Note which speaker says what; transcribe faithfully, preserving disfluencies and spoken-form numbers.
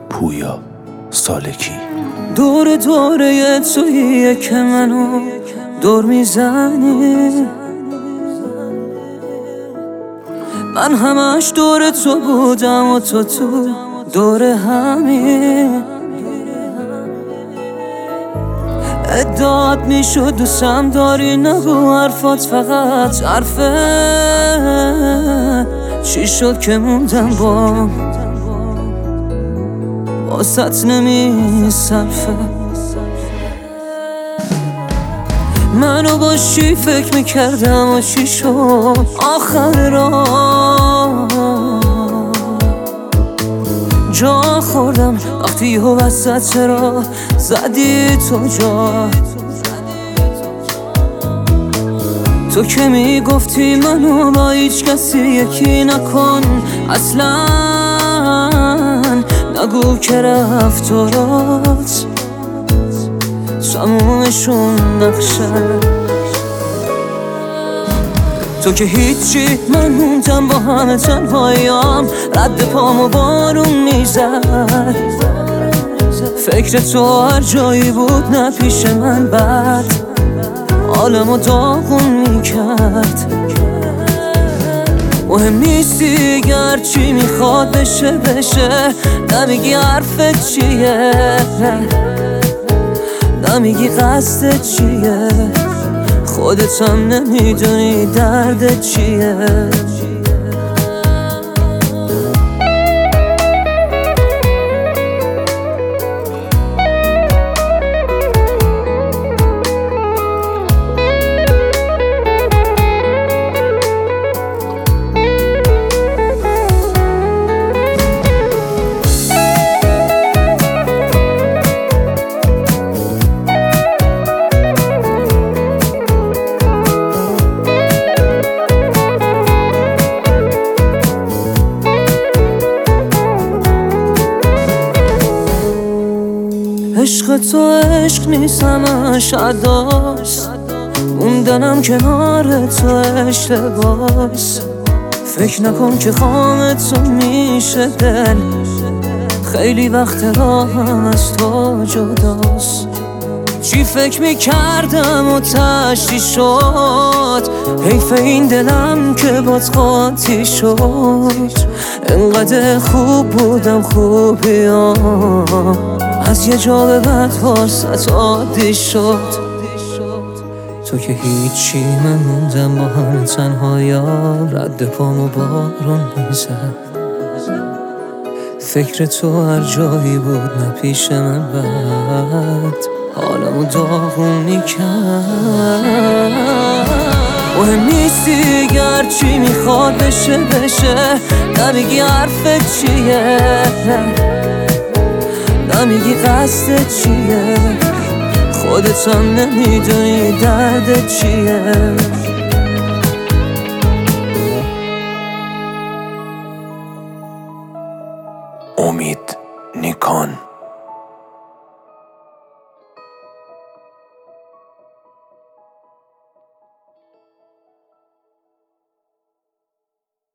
Speaker 1: پویا سالکی.
Speaker 2: دور دوره توییه که منو دور میزنی، من همش دور تو بودم و تو تو دور همین. ادعات میشد دوستم داری، نگو حرفات فقط حرفه. چی شد که موندم با واسط نمی صرفه. منو با چی فکر میکردم و چی شد آخر راه. جا خوردم وقتی یه وسط چرا زدی تو جا. تو که میگفتی منو با هیچ کسی یکی نکن اصلا، نگو که رفتارات تمومشون نقشه. تو که هیچی، من موندم با همه تنهاییام، رد پامو بارون میزد. فکر تو هر جایی بود نه پیش من بد حالمو داغون میکرد. مهم نیستی گر چی میخواد بشه بشه، نمیگی حرفت چیه، نمیگی قصدت چیه، خودت هم نمیدونی دردت چیه. عشق تو عشق نیست همش عداست، موندنم کنار تو اشتباس. فکر نکن که خام تو میشه دل، خیلی وقت راهم از تو جداست. چی فکر میکردم و تشتی شد، حیف این دلم که بات قاطی شد. انقدر خوب بودم خوبیام، از یه جا به بعد واسط عادی شد. تو که هیچی، من موندم با همه تنهاییام، رد پامو بارون میزد. فکر تو هر جایی بود نه پیش من بد حالمو داغون میکرد. مهم نیستی گر چی میخواد بشه بشه، نمیگی حرفت چیه، نمیگی قصدت چیه، خودت هم نمیدونی دردت چیه.
Speaker 1: امید نیکان.